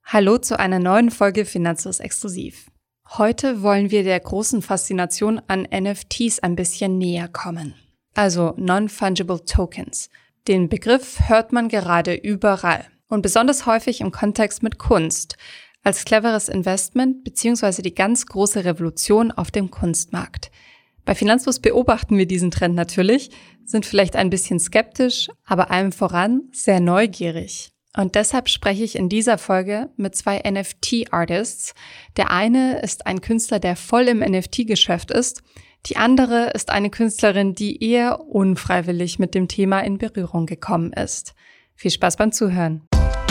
Hallo zu einer neuen Folge Finanzlos Exklusiv. Heute wollen wir der großen Faszination an NFTs ein bisschen näher kommen. Also Non-Fungible Tokens. Den Begriff hört man gerade überall und besonders häufig im Kontext mit Kunst, als cleveres Investment bzw. die ganz große Revolution auf dem Kunstmarkt. Bei Finanzlos beobachten wir diesen Trend natürlich, sind vielleicht ein bisschen skeptisch, aber allem voran sehr neugierig. Und deshalb spreche ich in dieser Folge mit zwei NFT-Artists. Der eine ist ein Künstler, der voll im NFT-Geschäft ist. Die andere ist eine Künstlerin, die eher unfreiwillig mit dem Thema in Berührung gekommen ist. Viel Spaß beim Zuhören.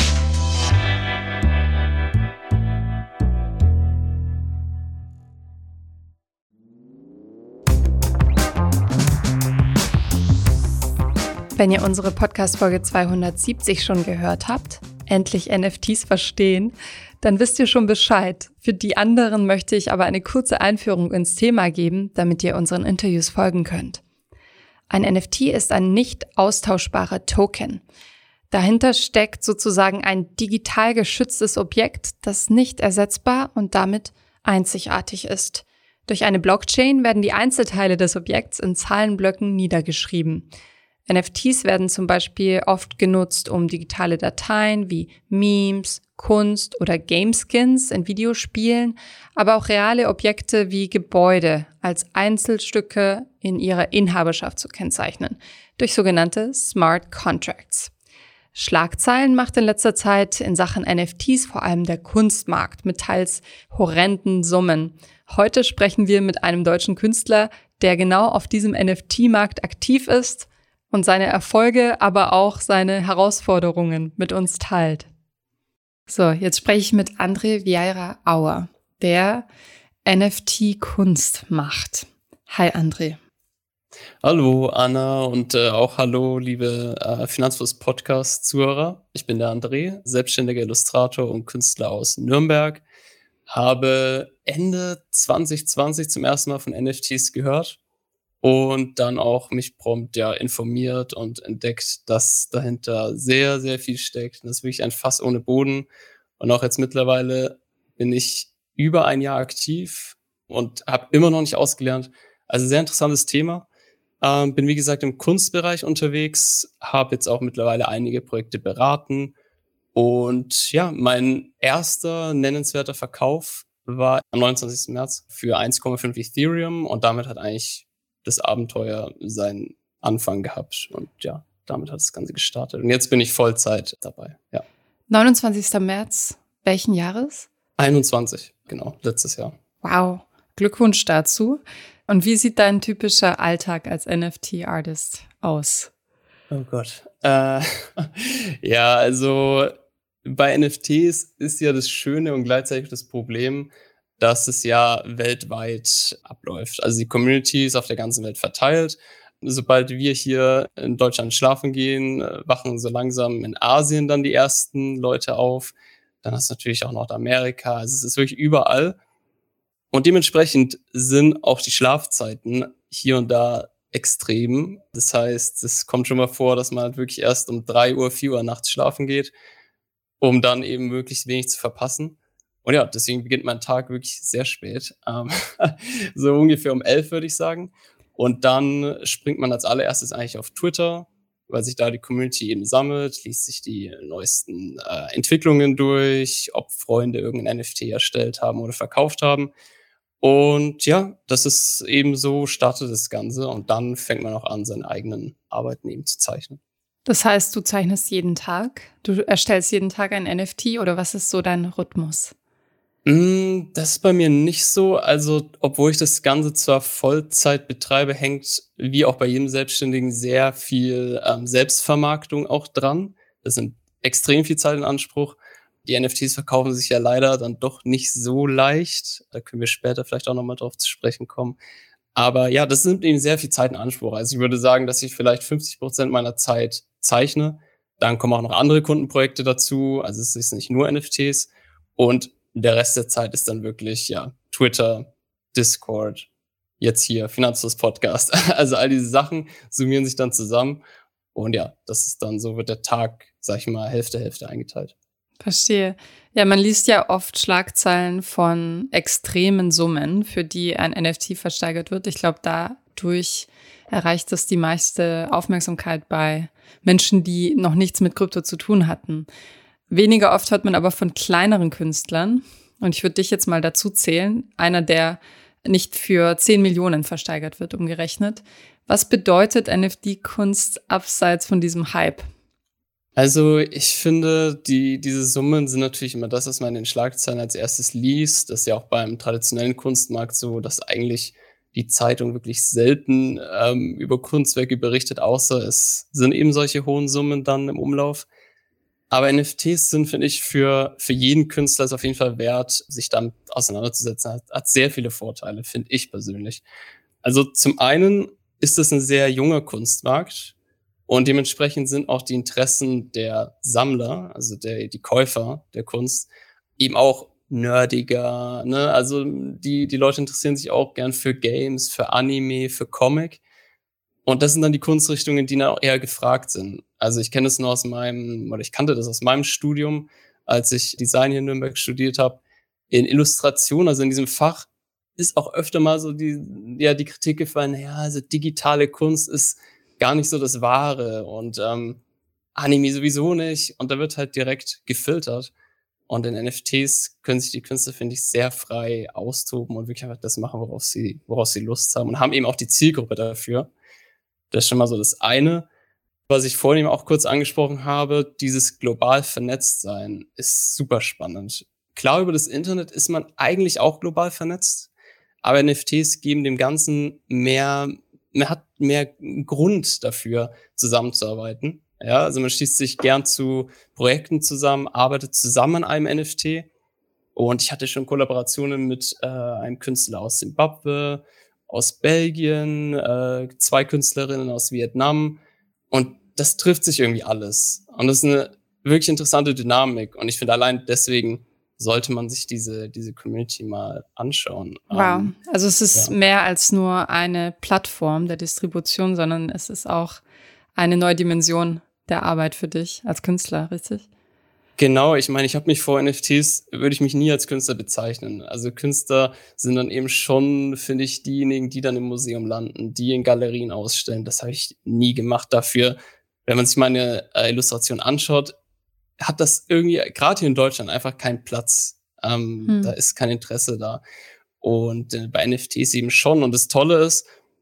Wenn ihr unsere Podcast-Folge 270 schon gehört habt, endlich NFTs verstehen, dann wisst ihr schon Bescheid. Für die anderen möchte ich aber eine kurze Einführung ins Thema geben, damit ihr unseren Interviews folgen könnt. Ein NFT ist ein nicht austauschbarer Token. Dahinter steckt sozusagen ein digital geschütztes Objekt, das nicht ersetzbar und damit einzigartig ist. Durch eine Blockchain werden die Einzelteile des Objekts in Zahlenblöcken niedergeschrieben. NFTs werden zum Beispiel oft genutzt, um digitale Dateien wie Memes, Kunst oder Gameskins in Videospielen, aber auch reale Objekte wie Gebäude als Einzelstücke in ihrer Inhaberschaft zu kennzeichnen, durch sogenannte Smart Contracts. Schlagzeilen macht in letzter Zeit in Sachen NFTs vor allem der Kunstmarkt mit teils horrenden Summen. Heute sprechen wir mit einem deutschen Künstler, der genau auf diesem NFT-Markt aktiv ist und seine Erfolge, aber auch seine Herausforderungen mit uns teilt. So, jetzt spreche ich mit André Vieira Auer, der NFT-Kunst macht. Hi André. Hallo Anna und auch hallo liebe Finanzfluss-Podcast-Zuhörer. Ich bin der André, selbstständiger Illustrator und Künstler aus Nürnberg. Habe Ende 2020 zum ersten Mal von NFTs gehört. Und dann auch mich prompt informiert und entdeckt, dass dahinter sehr, sehr viel steckt. Das ist wirklich ein Fass ohne Boden. Und auch jetzt mittlerweile bin ich über ein Jahr aktiv und habe immer noch nicht ausgelernt. Also sehr interessantes Thema. Bin wie gesagt im Kunstbereich unterwegs, habe jetzt auch mittlerweile einige Projekte beraten. Und ja, mein erster nennenswerter Verkauf war am 29. März für 1,5 Ethereum und damit hat eigentlich das Abenteuer seinen Anfang gehabt und ja, damit hat das Ganze gestartet. Und jetzt bin ich Vollzeit dabei, ja. 29. März, welchen Jahres? 21, genau, letztes Jahr. Wow, Glückwunsch dazu. Und wie sieht dein typischer Alltag als NFT-Artist aus? Oh Gott. Ja, also bei NFTs ist ja das Schöne und gleichzeitig das Problem, dass es ja weltweit abläuft. Also die Community ist auf der ganzen Welt verteilt. Sobald wir hier in Deutschland schlafen gehen, wachen so langsam in Asien dann die ersten Leute auf. Dann hast du natürlich auch Nordamerika. Also es ist wirklich überall. Und dementsprechend sind auch die Schlafzeiten hier und da extrem. Das heißt, es kommt schon mal vor, dass man halt wirklich erst um 3 Uhr, 4 Uhr nachts schlafen geht, um dann eben möglichst wenig zu verpassen. Und ja, deswegen beginnt mein Tag wirklich sehr spät. So ungefähr um 11 würde ich sagen. Und dann springt man als allererstes eigentlich auf Twitter, weil sich da die Community eben sammelt, liest sich die neuesten Entwicklungen durch, ob Freunde irgendein NFT erstellt haben oder verkauft haben. Und ja, das ist eben so, startet das Ganze. Und dann fängt man auch an, seine eigenen Arbeiten eben zu zeichnen. Das heißt, du zeichnest jeden Tag? Du erstellst jeden Tag ein NFT oder was ist so dein Rhythmus? Das ist bei mir nicht so. Also, obwohl ich das Ganze zwar Vollzeit betreibe, hängt wie auch bei jedem Selbstständigen sehr viel Selbstvermarktung auch dran. Das nimmt extrem viel Zeit in Anspruch. Die NFTs verkaufen sich ja leider dann doch nicht so leicht. Da können wir später vielleicht auch nochmal drauf zu sprechen kommen. Aber ja, das nimmt eben sehr viel Zeit in Anspruch. Also ich würde sagen, dass ich vielleicht 50% meiner Zeit zeichne. Dann kommen auch noch andere Kundenprojekte dazu. Also es ist nicht nur NFTs. Und der Rest der Zeit ist dann wirklich, ja, Twitter, Discord, jetzt hier Finanzfluss Podcast. Also all diese Sachen summieren sich dann zusammen. Und ja, das ist dann so, wird der Tag, sag ich mal, Hälfte eingeteilt. Verstehe. Ja, man liest ja oft Schlagzeilen von extremen Summen, für die ein NFT versteigert wird. Ich glaube, dadurch erreicht es die meiste Aufmerksamkeit bei Menschen, die noch nichts mit Krypto zu tun hatten. Weniger oft hört man aber von kleineren Künstlern. Und ich würde dich jetzt mal dazu zählen, einer, der nicht für 10 Millionen versteigert wird, umgerechnet. Was bedeutet NFT-Kunst abseits von diesem Hype? Also, ich finde, diese Summen sind natürlich immer das, was man in den Schlagzeilen als erstes liest. Das ist ja auch beim traditionellen Kunstmarkt so, dass eigentlich die Zeitung wirklich selten, über Kunstwerke berichtet, außer es sind eben solche hohen Summen dann im Umlauf. Aber NFTs sind, finde ich, für jeden Künstler ist auf jeden Fall wert, sich damit auseinanderzusetzen. Hat sehr viele Vorteile, finde ich persönlich. Also, zum einen ist es ein sehr junger Kunstmarkt und dementsprechend sind auch die Interessen der Sammler, also die Käufer der Kunst, eben auch nerdiger, ne? Also, die Leute interessieren sich auch gern für Games, für Anime, für Comic. Und das sind dann die Kunstrichtungen, die dann auch eher gefragt sind. Also, ich kannte das aus meinem Studium, als ich Design hier in Nürnberg studiert habe. In Illustration, also in diesem Fach, ist auch öfter mal so die Kritik gefallen, ja, also digitale Kunst ist gar nicht so das Wahre und, Anime sowieso nicht. Und da wird halt direkt gefiltert. Und in NFTs können sich die Künstler, finde ich, sehr frei austoben und wirklich einfach das machen, worauf sie Lust haben und haben eben auch die Zielgruppe dafür. Das ist schon mal so das eine. Was ich vorhin eben auch kurz angesprochen habe, dieses global vernetzt sein ist super spannend. Klar, über das Internet ist man eigentlich auch global vernetzt, aber NFTs geben dem Ganzen man hat mehr Grund dafür, zusammenzuarbeiten. Ja, also man schließt sich gern zu Projekten zusammen, arbeitet zusammen an einem NFT. Und ich hatte schon Kollaborationen mit einem Künstler aus Simbabwe, aus Belgien, 2 Künstlerinnen aus Vietnam. Und das trifft sich irgendwie alles. Und das ist eine wirklich interessante Dynamik. Und ich finde, allein deswegen sollte man sich diese Community mal anschauen. Wow. Also es ist Ja. mehr als nur eine Plattform der Distribution, sondern es ist auch eine neue Dimension der Arbeit für dich als Künstler, richtig? Genau, ich meine, würde ich mich nie als Künstler bezeichnen. Also Künstler sind dann eben schon, finde ich, diejenigen, die dann im Museum landen, die in Galerien ausstellen. Das habe ich nie gemacht. Dafür, wenn man sich meine Illustration anschaut, hat das irgendwie, gerade hier in Deutschland, einfach keinen Platz. Da ist kein Interesse da. Und bei NFTs eben schon. Und das Tolle ist,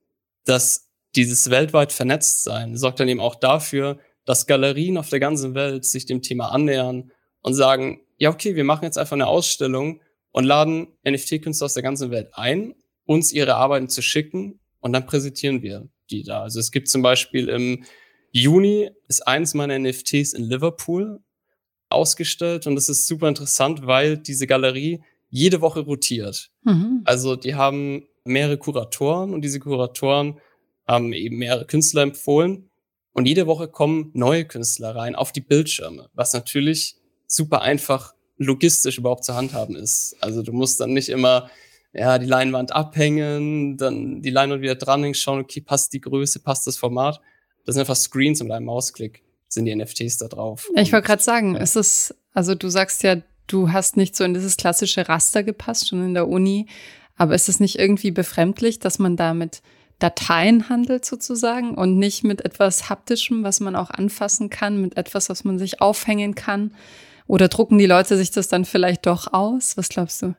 dass dieses weltweit Vernetztsein sorgt dann eben auch dafür, dass Galerien auf der ganzen Welt sich dem Thema annähern und sagen, ja, okay, wir machen jetzt einfach eine Ausstellung und laden NFT-Künstler aus der ganzen Welt ein, uns ihre Arbeiten zu schicken und dann präsentieren wir die da. Also es gibt zum Beispiel im Juni ist eins meiner NFTs in Liverpool ausgestellt und das ist super interessant, weil diese Galerie jede Woche rotiert. Mhm. Also die haben mehrere Kuratoren und diese Kuratoren haben eben mehrere Künstler empfohlen. Und jede Woche kommen neue Künstler rein auf die Bildschirme, was natürlich super einfach logistisch überhaupt zu handhaben ist. Also du musst dann nicht immer die Leinwand abhängen, dann die Leinwand wieder dranhängen, schauen, okay, passt die Größe, passt das Format. Das sind einfach Screens und mit einem Mausklick sind die NFTs da drauf. Ich wollte gerade sagen, ja. also du sagst ja, du hast nicht so in dieses klassische Raster gepasst, schon in der Uni, aber ist es nicht irgendwie befremdlich, dass man da mit Dateien handelt sozusagen und nicht mit etwas Haptischem, was man auch anfassen kann, mit etwas, was man sich aufhängen kann? Oder drucken die Leute sich das dann vielleicht doch aus? Was glaubst du?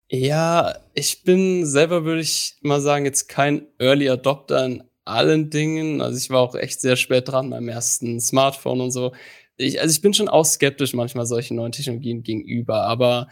Ja, ich bin selber, würde ich mal sagen, jetzt kein Early Adopter in allen Dingen. Also ich war auch echt sehr spät dran beim ersten Smartphone und so. Ich bin schon auch skeptisch manchmal solchen neuen Technologien gegenüber, aber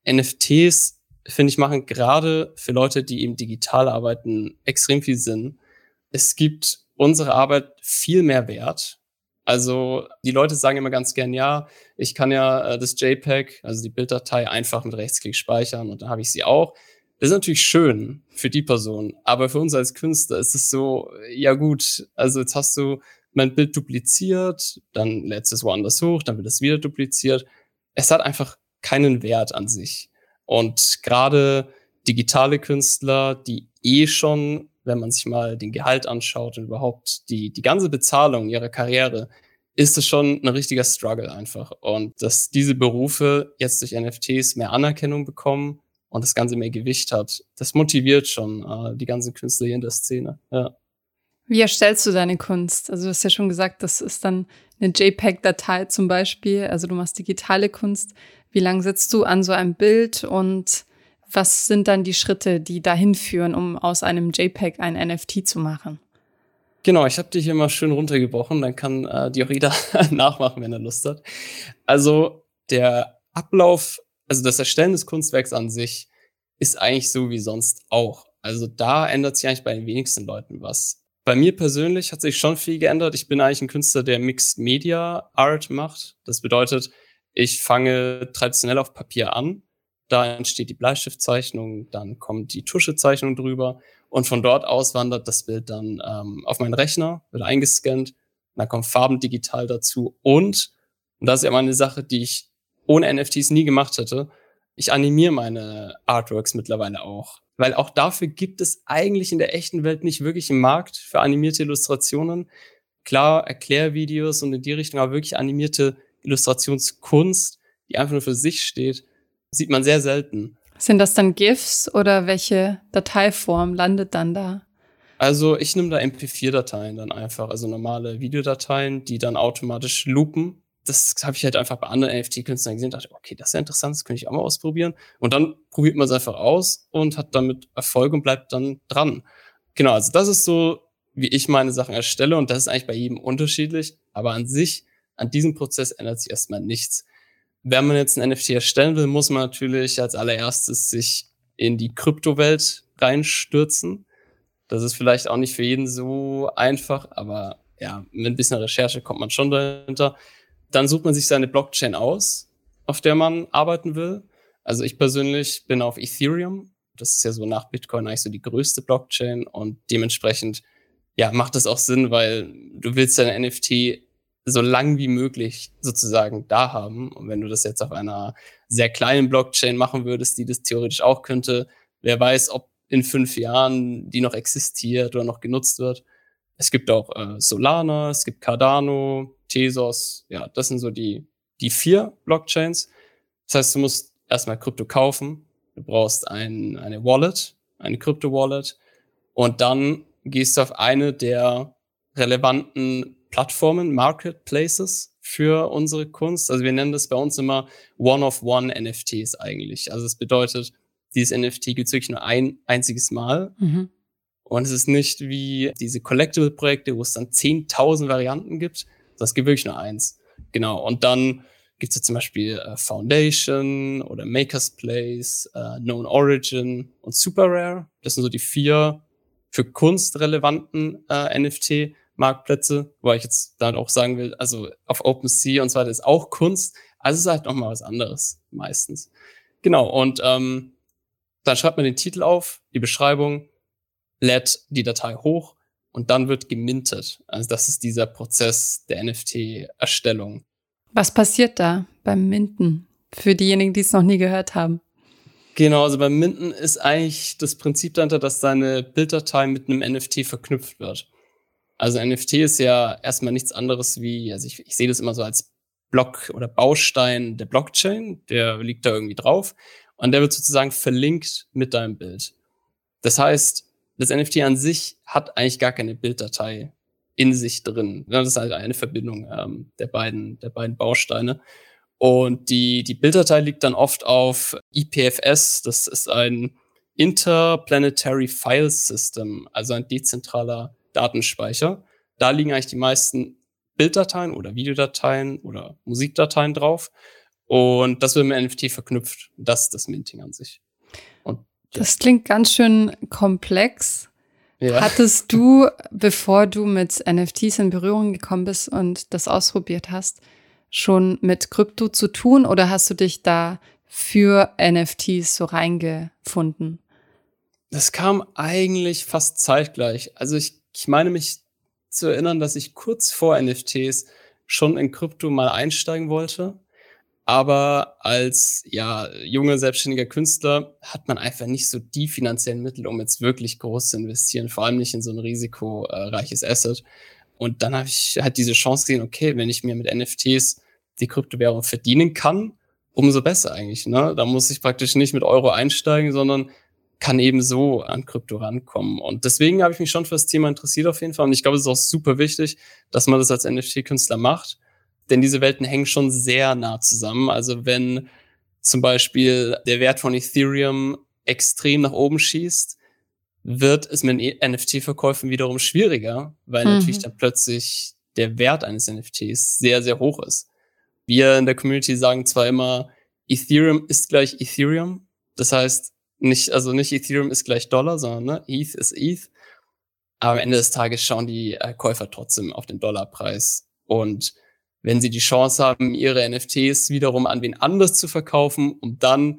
NFTs, finde ich, machen gerade für Leute, die eben digital arbeiten, extrem viel Sinn. Es gibt unsere Arbeit viel mehr Wert. Also die Leute sagen immer ganz gern, ja, ich kann ja das JPEG, also die Bilddatei, einfach mit Rechtsklick speichern und dann habe ich sie auch. Das ist natürlich schön für die Person, aber für uns als Künstler ist es so, ja gut, also jetzt hast du mein Bild dupliziert, dann lädst du es woanders hoch, dann wird es wieder dupliziert. Es hat einfach keinen Wert an sich. Und gerade digitale Künstler, die schon, wenn man sich mal den Gehalt anschaut und überhaupt die ganze Bezahlung ihrer Karriere ist es schon ein richtiger Struggle einfach. Und dass diese Berufe jetzt durch NFTs mehr Anerkennung bekommen und das Ganze mehr Gewicht hat, das motiviert schon die ganzen Künstler hier in der Szene. Ja. Wie erstellst du deine Kunst? Also du hast ja schon gesagt, das ist dann eine JPEG-Datei zum Beispiel. Also du machst digitale Kunst. Wie lange sitzt du an so einem Bild und was sind dann die Schritte, die dahin führen, um aus einem JPEG ein NFT zu machen? Genau, ich habe die hier mal schön runtergebrochen, dann kann die auch jeder nachmachen, wenn er Lust hat. Also der Ablauf, also das Erstellen des Kunstwerks an sich ist eigentlich so wie sonst auch. Also da ändert sich eigentlich bei den wenigsten Leuten was. Bei mir persönlich hat sich schon viel geändert. Ich bin eigentlich ein Künstler, der Mixed Media Art macht. Das bedeutet, ich fange traditionell auf Papier an. Da entsteht die Bleistiftzeichnung, dann kommt die Tuschezeichnung drüber und von dort aus wandert das Bild dann auf meinen Rechner, wird eingescannt, dann kommen Farben digital dazu und das ist ja mal eine Sache, die ich ohne NFTs nie gemacht hätte, ich animiere meine Artworks mittlerweile auch. Weil auch dafür gibt es eigentlich in der echten Welt nicht wirklich einen Markt für animierte Illustrationen. Klar, Erklärvideos und in die Richtung, aber wirklich animierte Illustrationskunst, die einfach nur für sich steht, sieht man sehr selten. Sind das dann GIFs oder welche Dateiform landet dann da? Also ich nehme da MP4-Dateien dann einfach, also normale Videodateien, die dann automatisch loopen. Das habe ich halt einfach bei anderen NFT-Künstlern gesehen, dachte, okay, das ist ja interessant, das könnte ich auch mal ausprobieren. Und dann probiert man es einfach aus und hat damit Erfolg und bleibt dann dran. Genau, also das ist so, wie ich meine Sachen erstelle und das ist eigentlich bei jedem unterschiedlich. Aber an sich, an diesem Prozess ändert sich erstmal nichts. Wenn man jetzt ein NFT erstellen will, muss man natürlich als allererstes sich in die Kryptowelt reinstürzen. Das ist vielleicht auch nicht für jeden so einfach, aber ja, mit ein bisschen Recherche kommt man schon dahinter. Dann sucht man sich seine Blockchain aus, auf der man arbeiten will. Also ich persönlich bin auf Ethereum. Das ist ja so nach Bitcoin eigentlich so die größte Blockchain und dementsprechend ja, macht das auch Sinn, weil du willst dein NFT so lang wie möglich sozusagen da haben. Und wenn du das jetzt auf einer sehr kleinen Blockchain machen würdest, die das theoretisch auch könnte, wer weiß, ob in 5 Jahren die noch existiert oder noch genutzt wird. Es gibt auch Solana, es gibt Cardano, Tezos. Ja, das sind so die 4 Blockchains. Das heißt, du musst erstmal Krypto kaufen. Du brauchst eine Wallet, eine Krypto-Wallet. Und dann gehst du auf eine der relevanten Plattformen, Marketplaces für unsere Kunst. Also wir nennen das bei uns immer One-of-One-NFTs eigentlich. Also es bedeutet, dieses NFT gibt es wirklich nur ein einziges Mal. Mhm. Und es ist nicht wie diese Collectible-Projekte, wo es dann 10.000 Varianten gibt. Das gibt wirklich nur eins. Genau. Und dann gibt es ja zum Beispiel Foundation oder Maker's Place, Known Origin und Super Rare. Das sind so die 4 für Kunst relevanten NFT-Marktplätze, wo ich jetzt dann auch sagen will, also auf OpenSea und so weiter ist auch Kunst. Also es ist halt nochmal was anderes meistens. Genau. Und dann schreibt man den Titel auf, die Beschreibung, lädt die Datei hoch und dann wird gemintet. Also das ist dieser Prozess der NFT-Erstellung. Was passiert da beim Minten? Für diejenigen, die es noch nie gehört haben. Genau, also beim Minten ist eigentlich das Prinzip dahinter, dass deine Bilddatei mit einem NFT verknüpft wird. Also ein NFT ist ja erstmal nichts anderes wie, also ich sehe das immer so als Block oder Baustein der Blockchain, der liegt da irgendwie drauf und der wird sozusagen verlinkt mit deinem Bild. Das heißt, das NFT an sich hat eigentlich gar keine Bilddatei in sich drin. Das ist halt eine Verbindung der beiden Bausteine. Und die Bilddatei liegt dann oft auf IPFS. Das ist ein Interplanetary File System, also ein dezentraler Datenspeicher. Da liegen eigentlich die meisten Bilddateien oder Videodateien oder Musikdateien drauf. Und das wird mit NFT verknüpft. Das ist das Minting an sich. Und das klingt ganz schön komplex. Ja. Hattest du, bevor du mit NFTs in Berührung gekommen bist und das ausprobiert hast, schon mit Krypto zu tun oder hast du dich da für NFTs so reingefunden? Das kam eigentlich fast zeitgleich. Also ich meine mich zu erinnern, dass ich kurz vor NFTs schon in Krypto mal einsteigen wollte. Aber als junger, selbstständiger Künstler hat man einfach nicht so die finanziellen Mittel, um jetzt wirklich groß zu investieren, vor allem nicht in so ein risikoreiches Asset. Und dann habe ich halt diese Chance gesehen, okay, wenn ich mir mit NFTs die Kryptowährung verdienen kann, umso besser eigentlich, ne? Da muss ich praktisch nicht mit Euro einsteigen, sondern kann eben so an Krypto rankommen. Und deswegen habe ich mich schon für das Thema interessiert auf jeden Fall. Und ich glaube, es ist auch super wichtig, dass man das als NFT-Künstler macht, denn diese Welten hängen schon sehr nah zusammen. Also wenn zum Beispiel der Wert von Ethereum extrem nach oben schießt, wird es mit NFT-Verkäufen wiederum schwieriger, weil natürlich dann plötzlich der Wert eines NFTs sehr, sehr hoch ist. Wir in der Community sagen zwar immer, Ethereum ist gleich Ethereum. Das heißt, nicht Ethereum ist gleich Dollar, sondern ne, ETH ist ETH. Aber am Ende des Tages schauen die Käufer trotzdem auf den Dollarpreis. Und wenn sie die Chance haben, ihre NFTs wiederum an wen anders zu verkaufen, um dann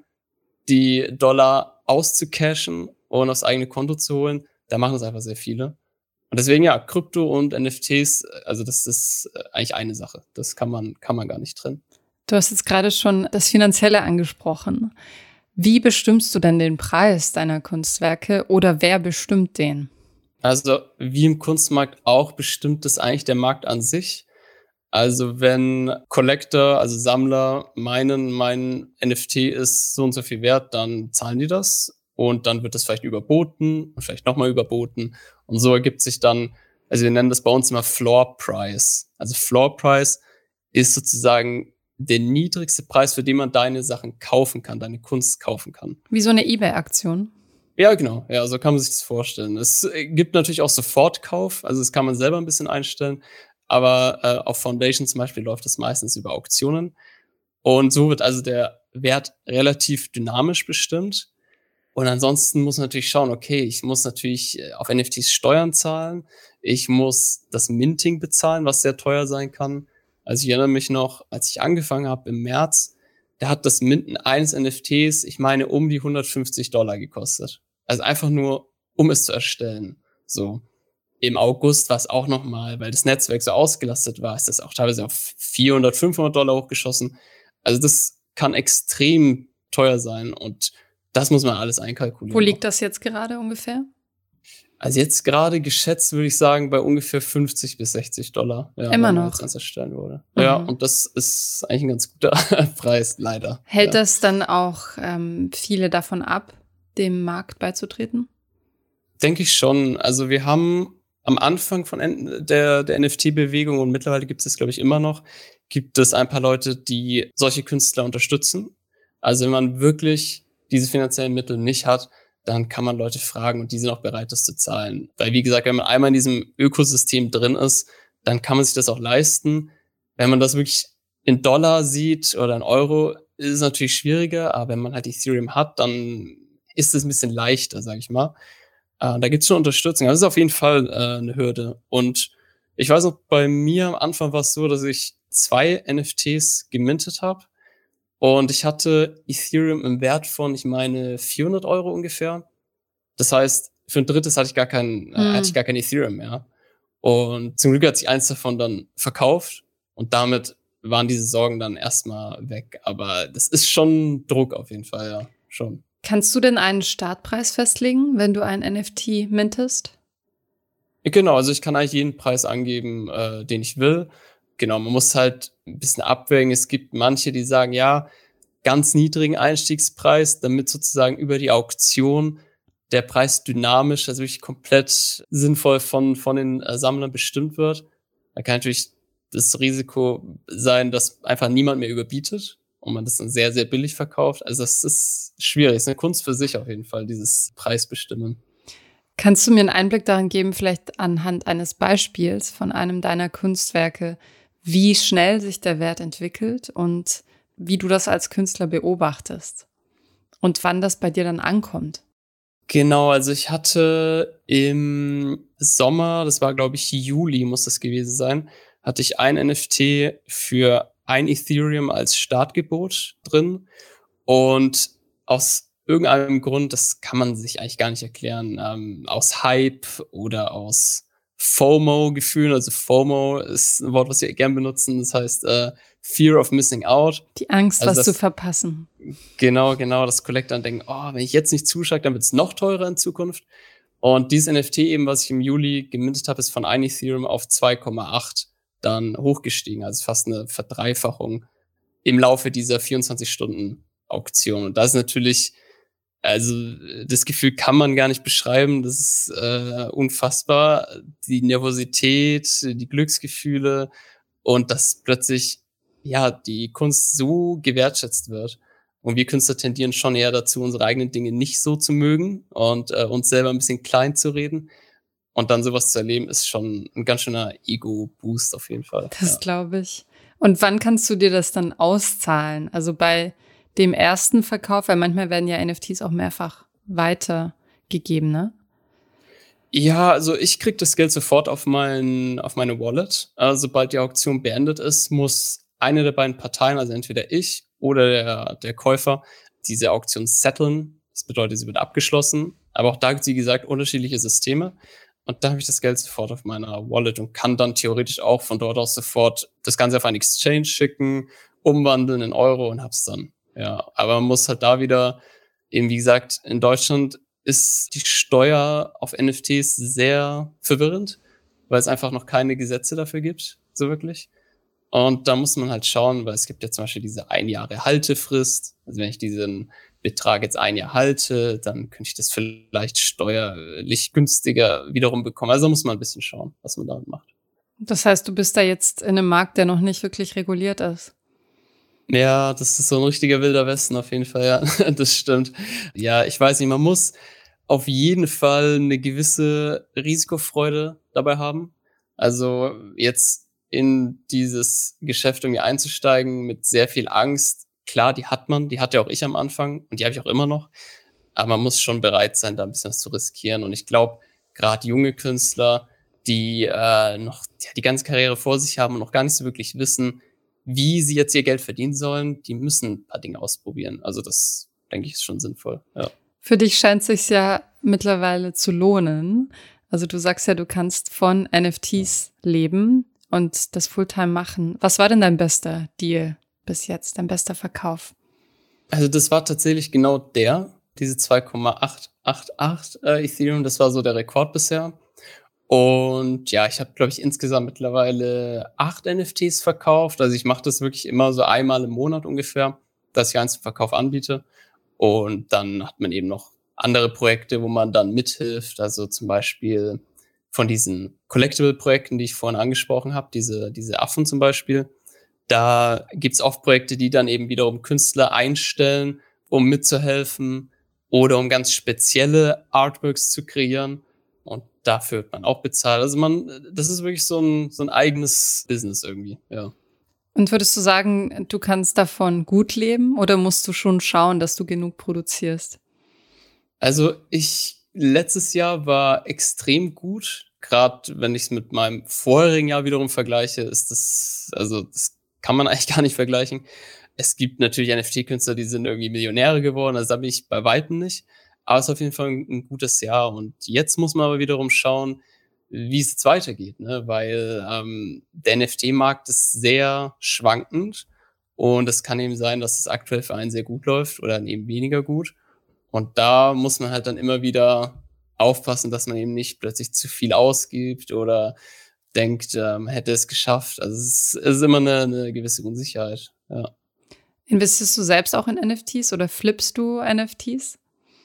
die Dollar auszucashen und aufs eigene Konto zu holen, da machen es einfach sehr viele. Und deswegen, ja, Krypto und NFTs, also das ist eigentlich eine Sache. Das kann man gar nicht trennen. Du hast jetzt gerade schon das Finanzielle angesprochen. Wie bestimmst du denn den Preis deiner Kunstwerke oder wer bestimmt den? Also wie im Kunstmarkt auch bestimmt es eigentlich der Markt an sich. Also wenn Collector, also Sammler meinen, mein NFT ist so und so viel wert, dann zahlen die das. Und dann wird das vielleicht überboten und vielleicht nochmal überboten. Und so ergibt sich dann, also wir nennen das bei uns immer Floor Price. Also Floor Price ist sozusagen der niedrigste Preis, für den man deine Sachen kaufen kann, deine Kunst kaufen kann. Wie so eine eBay-Aktion? Ja, genau. Ja, so kann man sich das vorstellen. Es gibt natürlich auch Sofortkauf. Also das kann man selber ein bisschen einstellen. Aber auf Foundation zum Beispiel läuft das meistens über Auktionen. Und so wird also der Wert relativ dynamisch bestimmt. Und ansonsten muss man natürlich schauen, okay, ich muss natürlich auf NFTs Steuern zahlen. Ich muss das Minting bezahlen, was sehr teuer sein kann. Also ich erinnere mich noch, als ich angefangen habe im März, da hat das Minten eines NFTs, ich meine, um die $150 gekostet. Also einfach nur, um es zu erstellen. So. Im August war es auch nochmal, weil das Netzwerk so ausgelastet war, ist das auch teilweise auf $400, $500 hochgeschossen. Also das kann extrem teuer sein und das muss man alles einkalkulieren. Wo liegt das jetzt gerade ungefähr? Also jetzt gerade geschätzt würde ich sagen bei ungefähr $50 bis $60. Ja, immer noch. Wenn es erstellen wurde. Ja, und das ist eigentlich ein ganz guter Preis, leider. Hält das dann auch viele davon ab, dem Markt beizutreten? Denke ich schon. Also wir haben am Anfang von der NFT-Bewegung und mittlerweile gibt es glaube ich immer noch, gibt es ein paar Leute, die solche Künstler unterstützen. Also wenn man wirklich diese finanziellen Mittel nicht hat, dann kann man Leute fragen und die sind auch bereit, das zu zahlen. Weil wie gesagt, wenn man einmal in diesem Ökosystem drin ist, dann kann man sich das auch leisten. Wenn man das wirklich in Dollar sieht oder in Euro, ist es natürlich schwieriger, aber wenn man halt Ethereum hat, dann ist es ein bisschen leichter, sag ich mal. Da gibt's schon Unterstützung. Das ist auf jeden Fall eine Hürde. Und ich weiß noch, bei mir am Anfang war es so, dass ich 2 NFTs gemintet habe. Und ich hatte Ethereum im Wert von, ich meine, €400 ungefähr. Das heißt, für ein drittes hatte ich gar kein Ethereum mehr. Und zum Glück hat sich eins davon dann verkauft. Und damit waren diese Sorgen dann erstmal weg. Aber das ist schon Druck auf jeden Fall, ja, schon. Kannst du denn einen Startpreis festlegen, wenn du ein NFT mintest? Genau, also ich kann eigentlich jeden Preis angeben, den ich will. Genau, man muss halt ein bisschen abwägen. Es gibt manche, die sagen, ja, ganz niedrigen Einstiegspreis, damit sozusagen über die Auktion der Preis dynamisch, also wirklich komplett sinnvoll von den Sammlern bestimmt wird. Da kann natürlich das Risiko sein, dass einfach niemand mehr überbietet und man das dann sehr, sehr billig verkauft. Also das ist schwierig. Das ist eine Kunst für sich auf jeden Fall, dieses Preisbestimmen. Kannst du mir einen Einblick darin geben, vielleicht anhand eines Beispiels von einem deiner Kunstwerke, wie schnell sich der Wert entwickelt und wie du das als Künstler beobachtest und wann das bei dir dann ankommt? Genau, also ich hatte im Sommer, das war glaube ich Juli, muss das gewesen sein, hatte ich ein NFT für ein Ethereum als Startgebot drin und aus irgendeinem Grund, das kann man sich eigentlich gar nicht erklären, aus Hype oder aus FOMO-Gefühlen, also FOMO ist ein Wort, was wir gern benutzen, das heißt Fear of Missing Out. Die Angst, Also was zu verpassen. Genau, das Collector denken, oh, wenn ich jetzt nicht zuschlage, dann wird es noch teurer in Zukunft. Und dieses NFT eben, was ich im Juli gemintet habe, ist von 1 Ethereum auf 2,8 dann hochgestiegen. Also fast eine Verdreifachung im Laufe dieser 24-Stunden-Auktion. Und das ist natürlich, also das Gefühl kann man gar nicht beschreiben. Das ist unfassbar. Die Nervosität, die Glücksgefühle und dass plötzlich ja die Kunst so gewertschätzt wird. Und wir Künstler tendieren schon eher dazu, unsere eigenen Dinge nicht so zu mögen und uns selber ein bisschen klein zu reden. Und dann sowas zu erleben, ist schon ein ganz schöner Ego-Boost auf jeden Fall. Das glaube ich. Und wann kannst du dir das dann auszahlen? Also bei dem ersten Verkauf, weil manchmal werden ja NFTs auch mehrfach weitergegeben, ne? Ja, also ich krieg das Geld sofort auf meine Wallet. Sobald die Auktion beendet ist, muss eine der beiden Parteien, also entweder ich oder der Käufer, diese Auktion settlen. Das bedeutet, sie wird abgeschlossen. Aber auch da gibt es, wie gesagt, unterschiedliche Systeme. Und da habe ich das Geld sofort auf meiner Wallet und kann dann theoretisch auch von dort aus sofort das Ganze auf einen Exchange schicken, umwandeln in Euro und hab's dann. Ja, aber man muss halt da wieder, eben wie gesagt, in Deutschland ist die Steuer auf NFTs sehr verwirrend, weil es einfach noch keine Gesetze dafür gibt, so wirklich. Und da muss man halt schauen, weil es gibt ja zum Beispiel diese 1 Jahre Haltefrist. Also wenn ich diesen Betrag jetzt 1 Jahr halte, dann könnte ich das vielleicht steuerlich günstiger wiederum bekommen. Also muss man ein bisschen schauen, was man damit macht. Das heißt, du bist da jetzt in einem Markt, der noch nicht wirklich reguliert ist. Ja, das ist so ein richtiger Wilder Westen auf jeden Fall, ja, das stimmt. Ja, ich weiß nicht, man muss auf jeden Fall eine gewisse Risikofreude dabei haben. Also jetzt in dieses Geschäft irgendwie einzusteigen mit sehr viel Angst, klar, die hat man, die hatte auch ich am Anfang und die habe ich auch immer noch. Aber man muss schon bereit sein, da ein bisschen was zu riskieren. Und ich glaube, gerade junge Künstler, die noch ja, die ganze Karriere vor sich haben und noch gar nicht so wirklich wissen, wie sie jetzt ihr Geld verdienen sollen, die müssen ein paar Dinge ausprobieren. Also das, denke ich, ist schon sinnvoll. Ja. Für dich scheint es sich ja mittlerweile zu lohnen. Also du sagst ja, du kannst von NFTs leben und das Fulltime machen. Was war denn dein bester Deal bis jetzt, dein bester Verkauf? Also das war tatsächlich genau diese 2,888 Ethereum, das war so der Rekord bisher. Und ja, ich habe, glaube ich, insgesamt mittlerweile 8 NFTs verkauft. Also ich mache das wirklich immer so einmal im Monat ungefähr, dass ich eins zum Verkauf anbiete. Und dann hat man eben noch andere Projekte, wo man dann mithilft. Also zum Beispiel von diesen Collectible-Projekten, die ich vorhin angesprochen habe, diese Affen zum Beispiel. Da gibt's oft Projekte, die dann eben wiederum Künstler einstellen, um mitzuhelfen oder um ganz spezielle Artworks zu kreieren. Und dafür wird man auch bezahlt. Also das ist wirklich so ein eigenes Business irgendwie, ja. Und würdest du sagen, du kannst davon gut leben oder musst du schon schauen, dass du genug produzierst? Also letztes Jahr war extrem gut. Gerade wenn ich es mit meinem vorherigen Jahr wiederum vergleiche, das kann man eigentlich gar nicht vergleichen. Es gibt natürlich NFT-Künstler, die sind irgendwie Millionäre geworden, also da bin ich bei weitem nicht. Aber es ist auf jeden Fall ein gutes Jahr. Und jetzt muss man aber wiederum schauen, wie es jetzt weitergeht, ne? Weil der NFT-Markt ist sehr schwankend und es kann eben sein, dass es aktuell für einen sehr gut läuft oder eben weniger gut. Und da muss man halt dann immer wieder aufpassen, dass man eben nicht plötzlich zu viel ausgibt oder denkt, hätte es geschafft. Also es ist immer eine gewisse Unsicherheit, ja. Investierst du selbst auch in NFTs oder flippst du NFTs?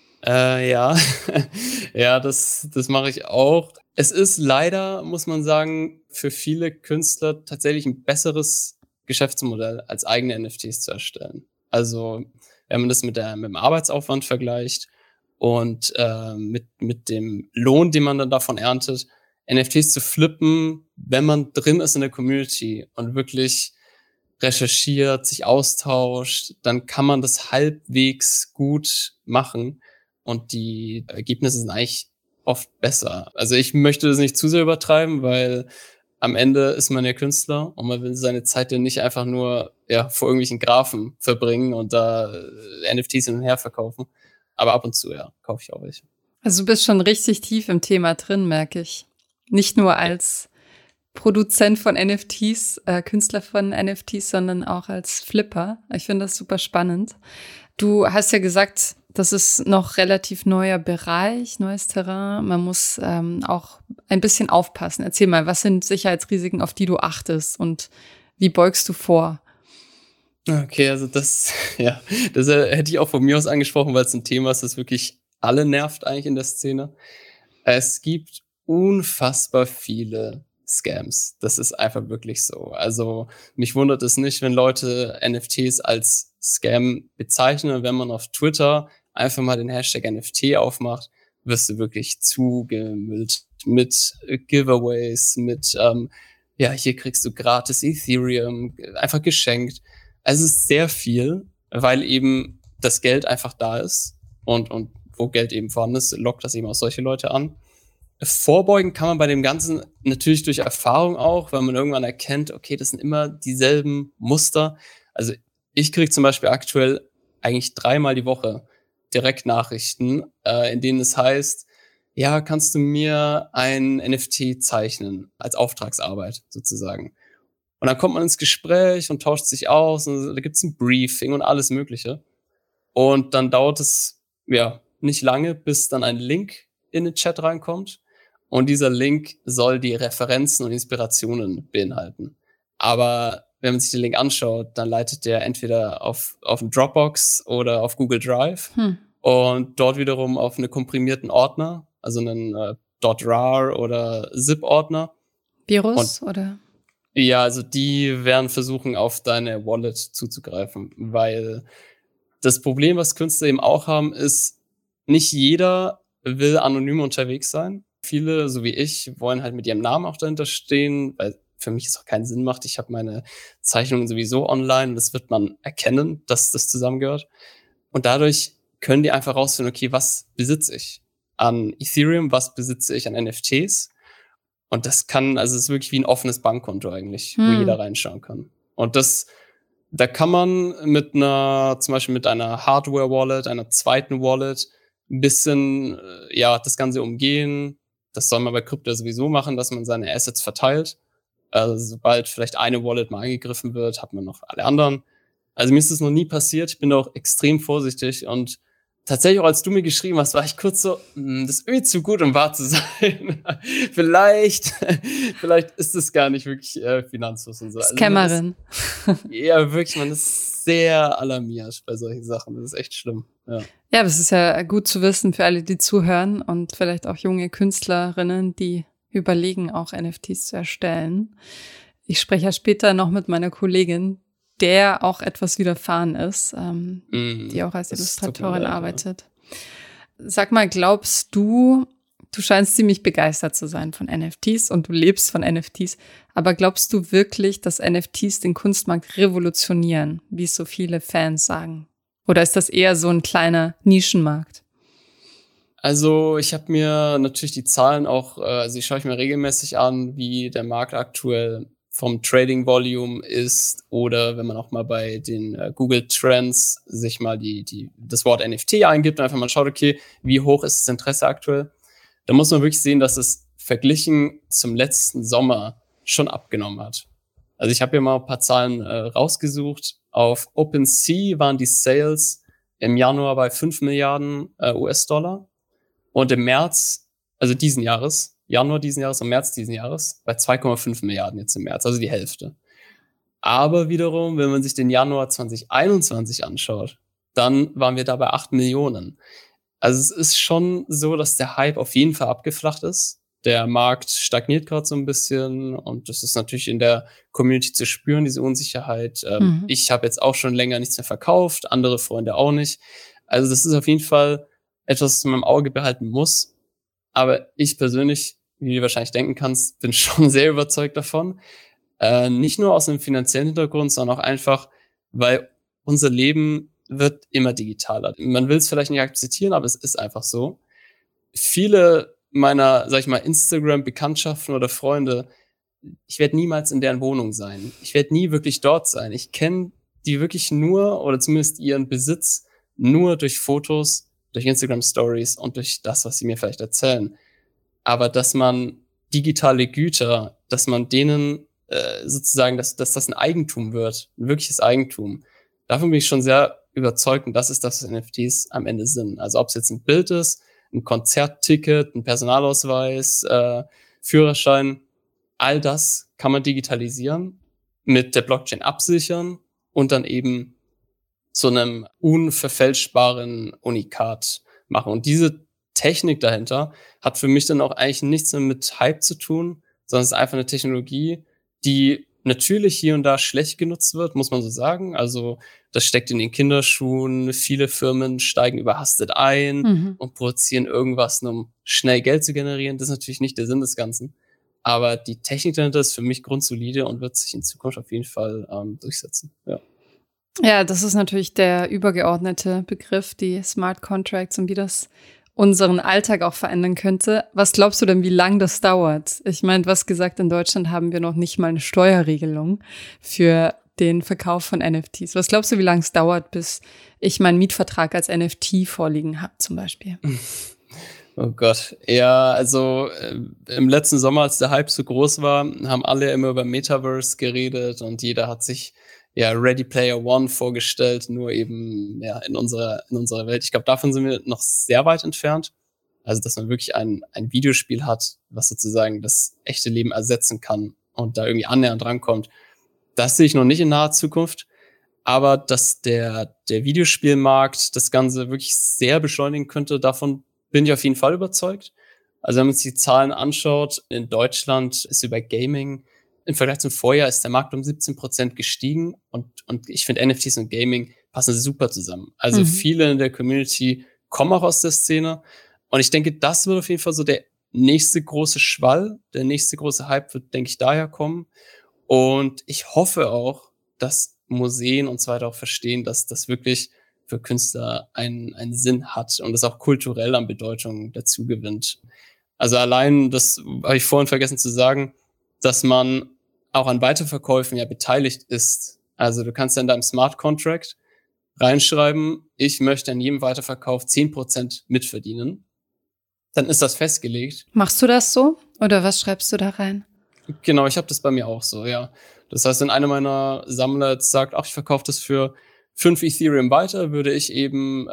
Ja, ja, das mache ich auch. Es ist leider, muss man sagen, für viele Künstler tatsächlich ein besseres Geschäftsmodell, als eigene NFTs zu erstellen. Also, wenn man das mit dem Arbeitsaufwand vergleicht und mit dem Lohn, den man dann davon erntet, NFTs zu flippen, wenn man drin ist in der Community und wirklich recherchiert, sich austauscht, dann kann man das halbwegs gut machen. Und die Ergebnisse sind eigentlich oft besser. Also ich möchte das nicht zu sehr übertreiben, weil am Ende ist man ja Künstler und man will seine Zeit ja nicht einfach nur vor irgendwelchen Graphen verbringen und da NFTs hin und her verkaufen. Aber ab und zu, ja, kaufe ich auch welche. Also du bist schon richtig tief im Thema drin, merke ich. Nicht nur als Produzent von NFTs, Künstler von NFTs, sondern auch als Flipper. Ich finde das super spannend. Du hast ja gesagt, Das ist noch relativ neuer Bereich, neues Terrain. Man muss auch ein bisschen aufpassen. Erzähl mal, was sind Sicherheitsrisiken, auf die du achtest und wie beugst du vor? Okay, also ja, das hätte ich auch von mir aus angesprochen, weil es ein Thema ist, das wirklich alle nervt eigentlich in der Szene. Es gibt unfassbar viele Scams. Das ist einfach wirklich so. Also mich wundert es nicht, wenn Leute NFTs als Scam bezeichnen. Wenn man auf Twitter einfach mal den Hashtag NFT aufmacht, wirst du wirklich zugemüllt mit Giveaways, mit ja, hier kriegst du gratis Ethereum, einfach geschenkt. Also es ist sehr viel, weil eben das Geld einfach da ist und wo Geld eben vorhanden ist, lockt das eben auch solche Leute an. Vorbeugen kann man bei dem Ganzen natürlich durch Erfahrung auch, weil man irgendwann erkennt, okay, das sind immer dieselben Muster. Also ich kriege zum Beispiel aktuell eigentlich 3-mal die Woche Direktnachrichten, in denen es heißt, ja, kannst du mir ein NFT zeichnen als Auftragsarbeit sozusagen. Und dann kommt man ins Gespräch und tauscht sich aus und da gibt's ein Briefing und alles Mögliche. Und dann dauert es, ja, nicht lange, bis dann ein Link in den Chat reinkommt. Und dieser Link soll die Referenzen und Inspirationen beinhalten. Aber wenn man sich den Link anschaut, dann leitet der entweder auf einen Dropbox oder auf Google Drive und dort wiederum auf einen komprimierten Ordner, also einen .rar oder ZIP-Ordner. Virus Und oder? ja, also die werden versuchen, auf deine Wallet zuzugreifen, weil das Problem, was Künstler eben auch haben, ist, nicht jeder will anonym unterwegs sein. Viele, so wie ich, wollen halt mit ihrem Namen auch dahinter stehen, weil für mich es auch keinen Sinn macht. Ich habe meine Zeichnungen sowieso online und das wird man erkennen, dass das zusammengehört. Und dadurch können die einfach rausfinden, okay, was besitze ich an Ethereum, was besitze ich an NFTs? Und das kann, also es ist wirklich wie ein offenes Bankkonto eigentlich, wo jeder reinschauen kann. Und da kann man zum Beispiel mit einer Hardware-Wallet, einer zweiten Wallet, ein bisschen, ja, das Ganze umgehen. Das soll man bei Krypto sowieso machen, dass man seine Assets verteilt. Also sobald vielleicht eine Wallet mal angegriffen wird, hat man noch alle anderen. Also mir ist das noch nie passiert. Ich bin da auch extrem vorsichtig und tatsächlich auch, als du mir geschrieben hast, war ich kurz so, das ist irgendwie zu gut, um wahr zu sein. vielleicht ist es gar nicht wirklich Finanzfluss und so. Scammerin. Also ja, wirklich, man ist sehr alarmiert bei solchen Sachen. Das ist echt schlimm. Ja, das ist ja gut zu wissen für alle, die zuhören und vielleicht auch junge Künstlerinnen, die überlegen, auch NFTs zu erstellen. Ich spreche ja später noch mit meiner Kollegin, der auch etwas widerfahren ist, die auch als Illustratorin arbeitet. Sag mal, glaubst du scheinst ziemlich begeistert zu sein von NFTs und du lebst von NFTs, aber glaubst du wirklich, dass NFTs den Kunstmarkt revolutionieren, wie es so viele Fans sagen? Oder ist das eher so ein kleiner Nischenmarkt? Also ich habe mir natürlich die Zahlen auch, also die schaue ich mir regelmäßig an, wie der Markt aktuell vom Trading Volume ist oder wenn man auch mal bei den Google Trends sich mal das Wort NFT eingibt und einfach mal schaut, okay, wie hoch ist das Interesse aktuell, da muss man wirklich sehen, dass es verglichen zum letzten Sommer schon abgenommen hat. Also ich habe hier mal ein paar Zahlen rausgesucht. Auf OpenSea waren die Sales im Januar bei 5 Milliarden US-Dollar und im März, also diesen Jahres, Januar diesen Jahres und März diesen Jahres, bei 2,5 Milliarden jetzt im März, also die Hälfte. Aber wiederum, wenn man sich den Januar 2021 anschaut, dann waren wir da bei 8 Millionen. Also es ist schon so, dass der Hype auf jeden Fall abgeflacht ist. Der Markt stagniert gerade so ein bisschen und das ist natürlich in der Community zu spüren, diese Unsicherheit. Ich habe jetzt auch schon länger nichts mehr verkauft, andere Freunde auch nicht. Also das ist auf jeden Fall etwas, was man im Auge behalten muss. Aber ich persönlich, wie du wahrscheinlich denken kannst, bin schon sehr überzeugt davon. Nicht nur aus einem finanziellen Hintergrund, sondern auch einfach, weil unser Leben wird immer digitaler. Man will es vielleicht nicht akzeptieren, aber es ist einfach so. Viele meiner, sag ich mal, Instagram-Bekanntschaften oder Freunde, ich werde niemals in deren Wohnung sein. Ich werde nie wirklich dort sein. Ich kenne die wirklich nur, oder zumindest ihren Besitz, nur durch Fotos, durch Instagram-Stories und durch das, was sie mir vielleicht erzählen. Aber dass man digitale Güter, dass man denen sozusagen, dass das ein Eigentum wird, ein wirkliches Eigentum, davon bin ich schon sehr überzeugt, und das ist das, was NFTs am Ende sind. Also ob es jetzt ein Bild ist, ein Konzertticket, ein Personalausweis, Führerschein, all das kann man digitalisieren, mit der Blockchain absichern und dann eben zu einem unverfälschbaren Unikat machen. Und diese Technik dahinter hat für mich dann auch eigentlich nichts mehr mit Hype zu tun, sondern es ist einfach eine Technologie, die natürlich hier und da schlecht genutzt wird, muss man so sagen. Also das steckt in den Kinderschuhen. Viele Firmen steigen überhastet ein und produzieren irgendwas, nur um schnell Geld zu generieren. Das ist natürlich nicht der Sinn des Ganzen. Aber die Technik dahinter ist für mich grundsolide und wird sich in Zukunft auf jeden Fall durchsetzen. Ja. Ja, das ist natürlich der übergeordnete Begriff, die Smart Contracts und wie das unseren Alltag auch verändern könnte. Was glaubst du denn, wie lang das dauert? Ich meine, was gesagt, in Deutschland haben wir noch nicht mal eine Steuerregelung für den Verkauf von NFTs. Was glaubst du, wie lange es dauert, bis ich meinen Mietvertrag als NFT vorliegen habe, zum Beispiel? Oh Gott. Ja, also im letzten Sommer, als der Hype so groß war, haben alle immer über Metaverse geredet und jeder hat sich Ready Player One vorgestellt, nur eben in unserer Welt. Ich glaube, davon sind wir noch sehr weit entfernt. Also, dass man wirklich ein Videospiel hat, was sozusagen das echte Leben ersetzen kann und da irgendwie annähernd rankommt. Das sehe ich noch nicht in naher Zukunft. Aber dass der Videospielmarkt das Ganze wirklich sehr beschleunigen könnte, davon bin ich auf jeden Fall überzeugt. Also wenn man sich die Zahlen anschaut, in Deutschland ist über Gaming im Vergleich zum Vorjahr ist der Markt um 17% gestiegen und ich finde NFTs und Gaming passen super zusammen. Also viele in der Community kommen auch aus der Szene und ich denke, das wird auf jeden Fall so der nächste große Schwall, der nächste große Hype wird, denke ich, daher kommen. Und ich hoffe auch, dass Museen und so weiter auch verstehen, dass das wirklich für Künstler einen Sinn hat und es auch kulturell an Bedeutung dazu gewinnt. Also allein, das habe ich vorhin vergessen zu sagen, dass man auch an Weiterverkäufen ja beteiligt ist. Also du kannst ja in deinem Smart Contract reinschreiben, ich möchte an jedem Weiterverkauf 10% mitverdienen. Dann ist das festgelegt. Machst du das so? Oder was schreibst du da rein? Genau, ich habe das bei mir auch so, ja. Das heißt, wenn einer meiner Sammler jetzt sagt, ach, ich verkaufe das für 5 Ethereum weiter, würde ich eben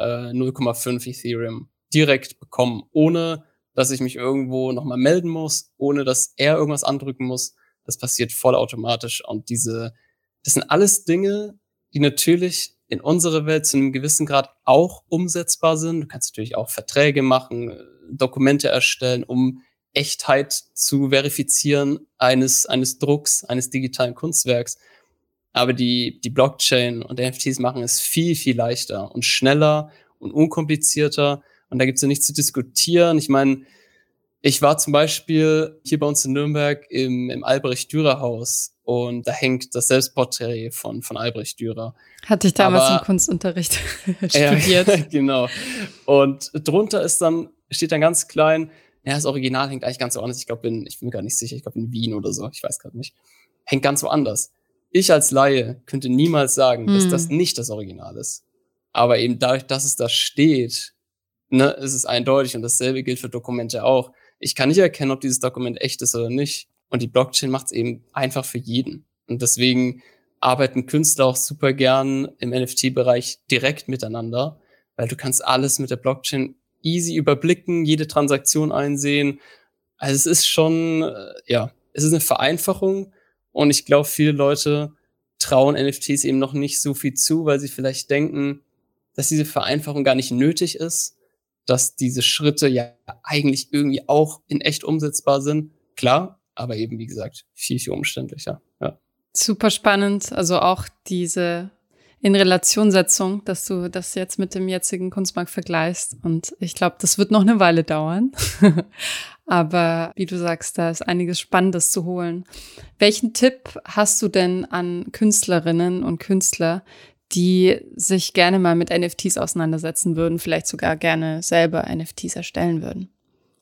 0,5 Ethereum direkt bekommen, ohne dass ich mich irgendwo nochmal melden muss, ohne dass er irgendwas andrücken muss. Das passiert vollautomatisch. Und das sind alles Dinge, die natürlich in unserer Welt zu einem gewissen Grad auch umsetzbar sind. Du kannst natürlich auch Verträge machen, Dokumente erstellen, um Echtheit zu verifizieren eines Drucks, eines digitalen Kunstwerks. Aber die Blockchain und NFTs machen es viel, viel leichter und schneller und unkomplizierter. Und da gibt's ja nichts zu diskutieren. Ich meine, ich war zum Beispiel hier bei uns in Nürnberg im Albrecht-Dürer-Haus und da hängt das Selbstporträt von Albrecht Dürer. Hatte ich damals im Kunstunterricht studiert. Ja, genau. Und drunter steht dann ganz klein, das Original hängt eigentlich ganz woanders. Ich bin mir gar nicht sicher, ich glaube in Wien oder so, ich weiß gerade nicht. Hängt ganz woanders. Ich als Laie könnte niemals sagen, dass das nicht das Original ist. Aber eben dadurch, dass es da steht, ist es eindeutig und dasselbe gilt für Dokumente auch. Ich kann nicht erkennen, ob dieses Dokument echt ist oder nicht. Und die Blockchain macht es eben einfach für jeden. Und deswegen arbeiten Künstler auch super gern im NFT-Bereich direkt miteinander, weil du kannst alles mit der Blockchain easy überblicken, jede Transaktion einsehen. Also es ist schon, es ist eine Vereinfachung und ich glaube, viele Leute trauen NFTs eben noch nicht so viel zu, weil sie vielleicht denken, dass diese Vereinfachung gar nicht nötig ist, dass diese Schritte ja eigentlich irgendwie auch in echt umsetzbar sind. Klar, aber eben, wie gesagt, viel, viel umständlicher. Ja. Super spannend. Also auch diese in Relationsetzung, dass du das jetzt mit dem jetzigen Kunstmarkt vergleichst. Und ich glaube, das wird noch eine Weile dauern. Aber wie du sagst, da ist einiges Spannendes zu holen. Welchen Tipp hast du denn an Künstlerinnen und Künstler, die sich gerne mal mit NFTs auseinandersetzen würden, vielleicht sogar gerne selber NFTs erstellen würden?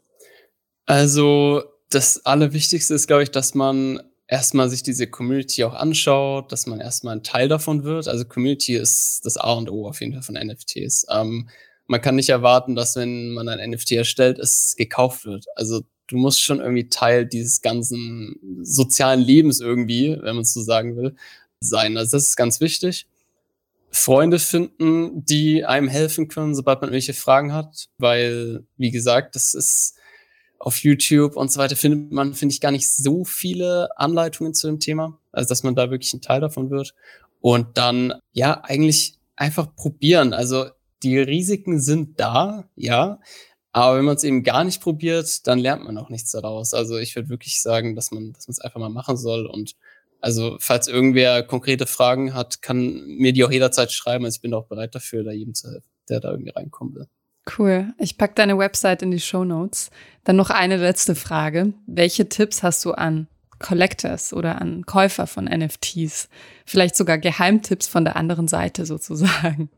Also das Allerwichtigste ist, glaube ich, dass man erstmal sich diese Community auch anschaut, dass man erstmal ein Teil davon wird. Also Community ist das A und O auf jeden Fall von NFTs. Man kann nicht erwarten, dass wenn man ein NFT erstellt, es gekauft wird. Also du musst schon irgendwie Teil dieses ganzen sozialen Lebens irgendwie, wenn man es so sagen will, sein. Also das ist ganz wichtig. Freunde finden, die einem helfen können, sobald man irgendwelche Fragen hat, weil, wie gesagt, das ist auf YouTube und so weiter findet man, finde ich, gar nicht so viele Anleitungen zu dem Thema, also dass man da wirklich ein Teil davon wird. Und dann, ja, eigentlich einfach probieren. Also die Risiken sind da, ja, aber wenn man es eben gar nicht probiert, dann lernt man auch nichts daraus. Also ich würde wirklich sagen, dass man es einfach mal machen soll. Und also falls irgendwer konkrete Fragen hat, kann mir die auch jederzeit schreiben. Also ich bin auch bereit dafür, da jedem zu helfen, der da irgendwie reinkommen will. Cool. Ich pack deine Website in die Shownotes. Dann noch eine letzte Frage. Welche Tipps hast du an Collectors oder an Käufer von NFTs? Vielleicht sogar Geheimtipps von der anderen Seite sozusagen.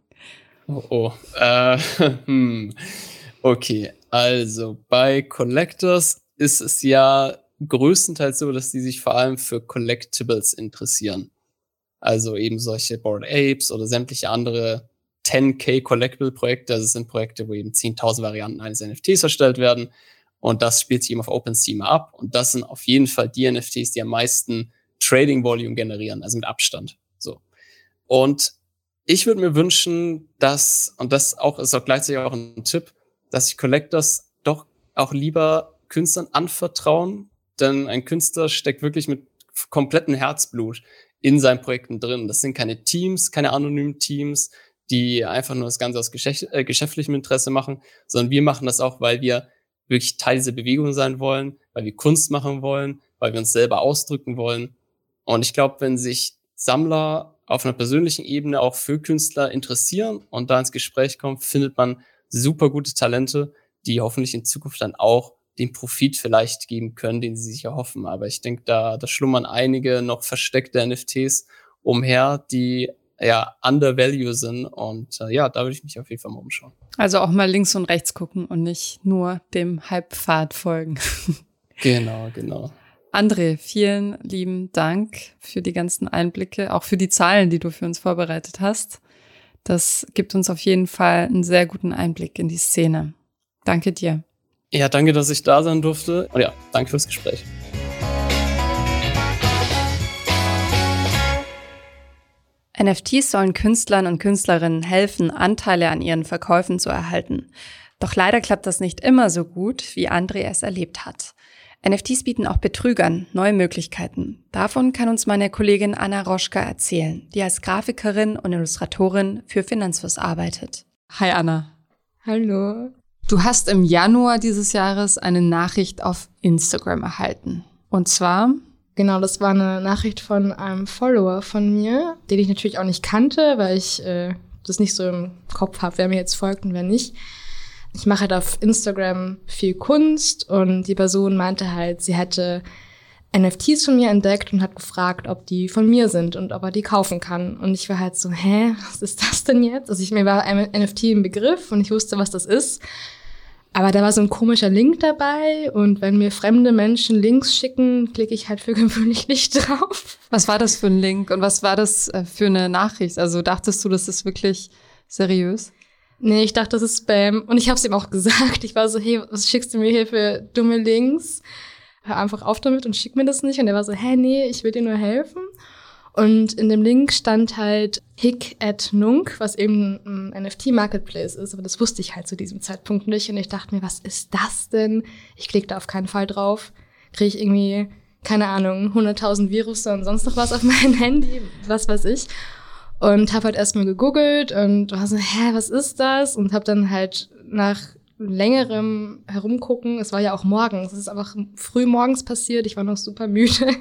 Okay, also bei Collectors ist es ja größtenteils so, dass die sich vor allem für Collectibles interessieren. Also eben solche Bored Apes oder sämtliche andere 10K Collectible-Projekte. Also es sind Projekte, wo eben 10.000 Varianten eines NFTs erstellt werden. Und das spielt sich eben auf OpenSea mal ab. Und das sind auf jeden Fall die NFTs, die am meisten Trading Volume generieren, also mit Abstand. So. Und ich würde mir wünschen, und das auch ist auch gleichzeitig auch ein Tipp, dass sich Collectors doch auch lieber Künstlern anvertrauen, denn ein Künstler steckt wirklich mit komplettem Herzblut in seinen Projekten drin. Das sind keine Teams, keine anonymen Teams, die einfach nur das Ganze aus geschäftlichem Interesse machen, sondern wir machen das auch, weil wir wirklich Teil dieser Bewegung sein wollen, weil wir Kunst machen wollen, weil wir uns selber ausdrücken wollen. Und ich glaube, wenn sich Sammler auf einer persönlichen Ebene auch für Künstler interessieren und da ins Gespräch kommen, findet man super gute Talente, die hoffentlich in Zukunft dann auch den Profit vielleicht geben können, den sie sich erhoffen. Aber ich denke, da schlummern einige noch versteckte NFTs umher, die ja undervalue sind. Und da würde ich mich auf jeden Fall mal umschauen. Also auch mal links und rechts gucken und nicht nur dem Hype-Pfad folgen. Genau. André, vielen lieben Dank für die ganzen Einblicke, auch für die Zahlen, die du für uns vorbereitet hast. Das gibt uns auf jeden Fall einen sehr guten Einblick in die Szene. Danke dir. Ja, danke, dass ich da sein durfte. Und ja, danke fürs Gespräch. NFTs sollen Künstlern und Künstlerinnen helfen, Anteile an ihren Verkäufen zu erhalten. Doch leider klappt das nicht immer so gut, wie André es erlebt hat. NFTs bieten auch Betrügern neue Möglichkeiten. Davon kann uns meine Kollegin Anna Roschka erzählen, die als Grafikerin und Illustratorin für Finanzfluss arbeitet. Hi Anna. Hallo. Du hast im Januar dieses Jahres eine Nachricht auf Instagram erhalten. Und zwar? Genau, das war eine Nachricht von einem Follower von mir, den ich natürlich auch nicht kannte, weil ich das nicht so im Kopf habe, wer mir jetzt folgt und wer nicht. Ich mache halt auf Instagram viel Kunst und die Person meinte halt, sie hätte NFTs von mir entdeckt und hat gefragt, ob die von mir sind und ob er die kaufen kann. Und ich war halt so, was ist das denn jetzt? Also mir war ein NFT im Begriff und ich wusste, was das ist. Aber da war so ein komischer Link dabei und wenn mir fremde Menschen Links schicken, klicke ich halt für gewöhnlich nicht drauf. Was war das für ein Link und was war das für eine Nachricht? Also dachtest du, das ist wirklich seriös? Nee, ich dachte, das ist Spam. Und ich habe es ihm auch gesagt. Ich war so, hey, was schickst du mir hier für dumme Links? Hör einfach auf damit und schick mir das nicht. Und er war so, nee, ich will dir nur helfen. Und in dem Link stand halt Hic@Nunc, was eben ein NFT-Marketplace ist. Aber das wusste ich halt zu diesem Zeitpunkt nicht. Und ich dachte mir, was ist das denn? Ich klicke da auf keinen Fall drauf. Kriege ich irgendwie, keine Ahnung, 100.000 Virus und sonst noch was auf mein Handy, was weiß ich. Und habe halt erstmal gegoogelt und war so, was ist das? Und habe dann halt nach längerem Herumgucken, es war ja auch morgens, es ist einfach früh morgens passiert, ich war noch super müde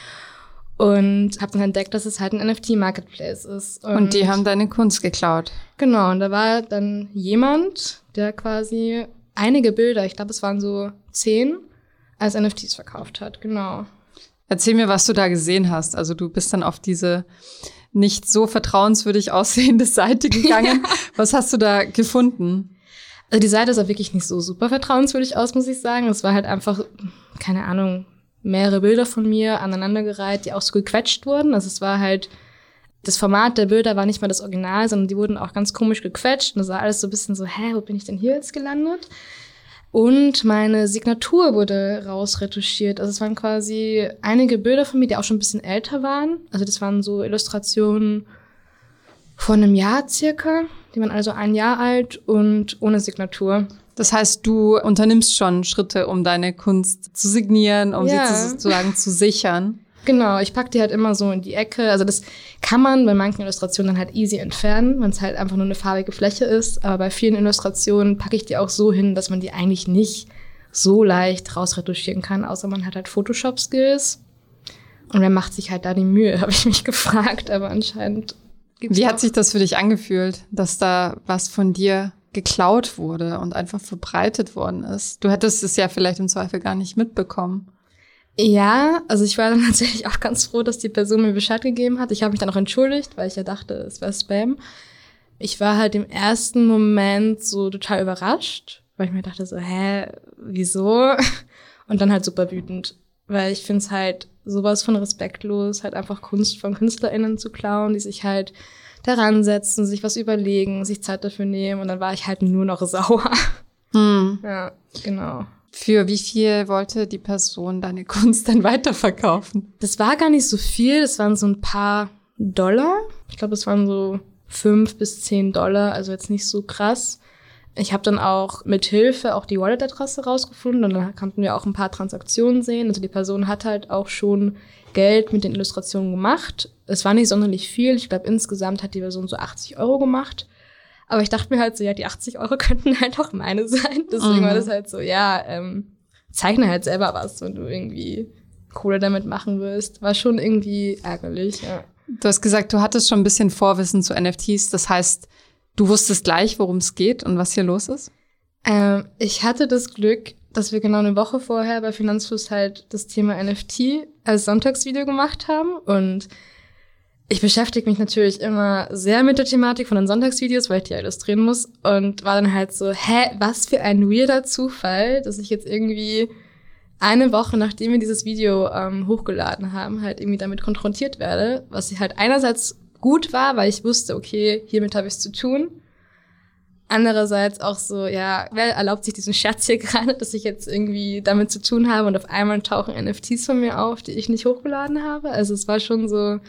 und habe dann entdeckt, dass es halt ein NFT-Marketplace ist. Und die haben deine Kunst geklaut. Genau, und da war dann jemand, der quasi einige Bilder, ich glaube es waren so 10, als NFTs verkauft hat, genau. Erzähl mir, was du da gesehen hast. Also du bist dann auf diese nicht so vertrauenswürdig aussehende Seite gegangen. Was hast du da gefunden? Also die Seite sah wirklich nicht so super vertrauenswürdig aus, muss ich sagen. Es war halt einfach, keine Ahnung, mehrere Bilder von mir aneinandergereiht, die auch so gequetscht wurden. Also es war halt, das Format der Bilder war nicht mal das Original, sondern die wurden auch ganz komisch gequetscht. Und das war alles so ein bisschen so, wo bin ich denn hier jetzt gelandet? Und meine Signatur wurde rausretuschiert. Also es waren quasi einige Bilder von mir, die auch schon ein bisschen älter waren. Also das waren so Illustrationen vor einem Jahr circa. Die waren also 1 Jahr alt und ohne Signatur. Das heißt, du unternimmst schon Schritte, um deine Kunst zu signieren, um sie sozusagen zu sichern. Genau, ich packe die halt immer so in die Ecke. Also das kann man bei manchen Illustrationen dann halt easy entfernen, wenn es halt einfach nur eine farbige Fläche ist. Aber bei vielen Illustrationen packe ich die auch so hin, dass man die eigentlich nicht so leicht rausretuschieren kann, außer man hat halt Photoshop-Skills. Und wer macht sich halt da die Mühe, habe ich mich gefragt. Aber anscheinend gibt's Wie hat sich das für dich angefühlt, dass da was von dir geklaut wurde und einfach verbreitet worden ist? Du hättest es ja vielleicht im Zweifel gar nicht mitbekommen. Ja, also ich war dann tatsächlich auch ganz froh, dass die Person mir Bescheid gegeben hat. Ich habe mich dann auch entschuldigt, weil ich ja dachte, es wäre Spam. Ich war halt im ersten Moment so total überrascht, weil ich mir dachte so, wieso? Und dann halt super wütend, weil ich finde es halt sowas von respektlos, halt einfach Kunst von KünstlerInnen zu klauen, die sich halt daran setzen, sich was überlegen, sich Zeit dafür nehmen. Und dann war ich halt nur noch sauer. Ja, genau. Für wie viel wollte die Person deine Kunst dann weiterverkaufen? Das war gar nicht so viel, das waren so ein paar $. Ich glaube, es waren so $5 bis $10, also jetzt nicht so krass. Ich habe dann auch mit Hilfe auch die Wallet-Adresse rausgefunden und dann konnten wir auch ein paar Transaktionen sehen. Also die Person hat halt auch schon Geld mit den Illustrationen gemacht. Es war nicht sonderlich viel. Ich glaube, insgesamt hat die Person so 80 € gemacht. Aber ich dachte mir halt so, ja, die 80 € könnten halt auch meine sein. Deswegen war das halt so, zeichne halt selber was, wenn du irgendwie Kohle damit machen willst. War schon irgendwie ärgerlich, ja. Du hast gesagt, du hattest schon ein bisschen Vorwissen zu NFTs. Das heißt, du wusstest gleich, worum es geht und was hier los ist? Ich hatte das Glück, dass wir genau eine Woche vorher bei Finanzfluss halt das Thema NFT als Sonntagsvideo gemacht haben. Und ich beschäftige mich natürlich immer sehr mit der Thematik von den Sonntagsvideos, weil ich die illustrieren muss. Und war dann halt so, was für ein weirder Zufall, dass ich jetzt irgendwie eine Woche, nachdem wir dieses Video hochgeladen haben, halt irgendwie damit konfrontiert werde. Was halt einerseits gut war, weil ich wusste, okay, hiermit habe ich es zu tun. Andererseits auch so, ja, wer erlaubt sich diesen Scherz hier gerade, dass ich jetzt irgendwie damit zu tun habe und auf einmal tauchen NFTs von mir auf, die ich nicht hochgeladen habe. Also es war schon so,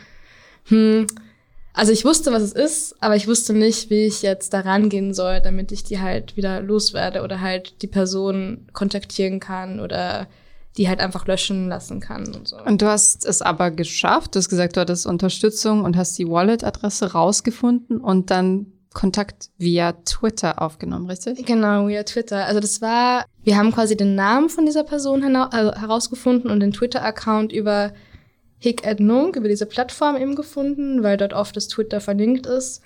also ich wusste, was es ist, aber ich wusste nicht, wie ich jetzt da rangehen soll, damit ich die halt wieder loswerde oder halt die Person kontaktieren kann oder die halt einfach löschen lassen kann und so. Und du hast es aber geschafft. Du hast gesagt, du hattest Unterstützung und hast die Wallet-Adresse rausgefunden und dann Kontakt via Twitter aufgenommen, richtig? Genau, via Twitter. Also wir haben quasi den Namen von dieser Person herausgefunden und den Twitter-Account über Hic.et.Nunc, über diese Plattform eben gefunden, weil dort oft das Twitter verlinkt ist.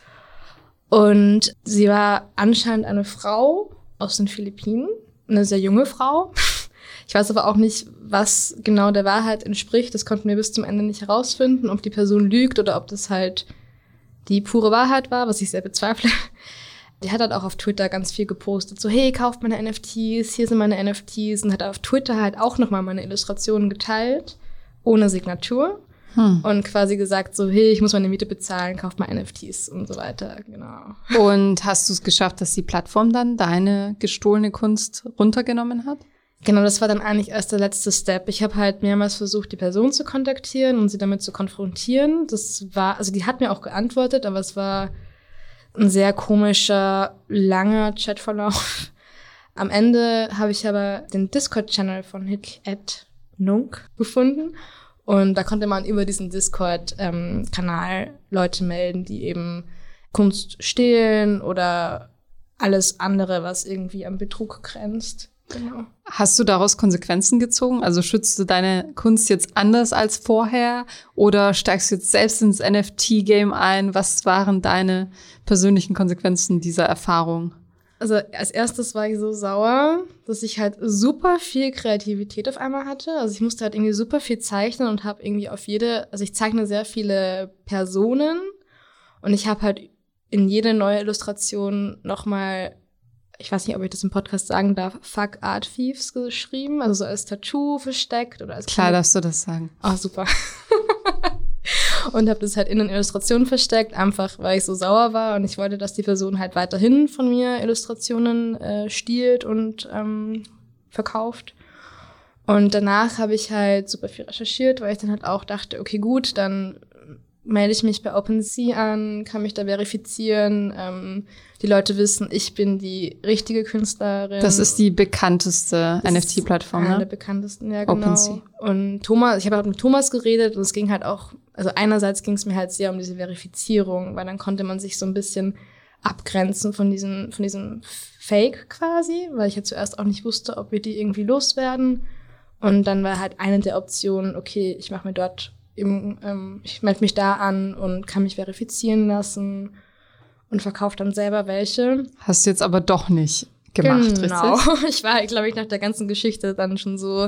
Und sie war anscheinend eine Frau aus den Philippinen, eine sehr junge Frau. Ich weiß aber auch nicht, was genau der Wahrheit entspricht. Das konnten wir bis zum Ende nicht herausfinden, ob die Person lügt oder ob das halt die pure Wahrheit war, was ich sehr bezweifle. Die hat halt auch auf Twitter ganz viel gepostet, so hey, kauft meine NFTs, hier sind meine NFTs und hat auf Twitter halt auch nochmal meine Illustrationen geteilt, ohne Signatur und quasi gesagt so, hey, ich muss meine Miete bezahlen, kauft mal NFTs und so weiter, genau. Und hast du es geschafft, dass die Plattform dann deine gestohlene Kunst runtergenommen hat? Genau, das war dann eigentlich erst der letzte Step. Ich habe halt mehrmals versucht, die Person zu kontaktieren und sie damit zu konfrontieren. Also die hat mir auch geantwortet, aber es war ein sehr komischer, langer Chatverlauf. Am Ende habe ich aber den Discord-Channel von Hic.et.Nunc gefunden und da konnte man über diesen Discord-Kanal Leute melden, die eben Kunst stehlen oder alles andere, was irgendwie am Betrug grenzt. Genau. Hast du daraus Konsequenzen gezogen? Also schützt du deine Kunst jetzt anders als vorher oder steigst du jetzt selbst ins NFT-Game ein? Was waren deine persönlichen Konsequenzen dieser Erfahrung? Also als erstes war ich so sauer, dass ich halt super viel Kreativität auf einmal hatte. Also ich musste halt irgendwie super viel zeichnen und habe irgendwie also ich zeichne sehr viele Personen und ich habe halt in jede neue Illustration nochmal, ich weiß nicht, ob ich das im Podcast sagen darf, Fuck Art Thieves geschrieben, also so als Tattoo versteckt oder als Klar darfst du das sagen. Ah, super. Und habe das halt in den Illustrationen versteckt, einfach weil ich so sauer war und ich wollte, dass die Person halt weiterhin von mir Illustrationen stiehlt und verkauft. Und danach habe ich halt super viel recherchiert, weil ich dann halt auch dachte, okay, gut, dann melde ich mich bei OpenSea an, kann mich da verifizieren. Die Leute wissen, ich bin die richtige Künstlerin. Das ist die bekannteste NFT-Plattform, ne? Eine der bekanntesten, ja, genau. OpenSea. Und ich habe halt mit Thomas geredet und es ging halt auch, also einerseits ging es mir halt sehr um diese Verifizierung, weil dann konnte man sich so ein bisschen abgrenzen von diesem Fake quasi, weil ich ja zuerst auch nicht wusste, ob wir die irgendwie loswerden. Und dann war halt eine der Optionen, okay, ich mache mir dort ich melde mich da an und kann mich verifizieren lassen und verkaufe dann selber welche. Hast du jetzt aber doch nicht gemacht, genau. Richtig? Ich war, glaube ich, nach der ganzen Geschichte dann schon so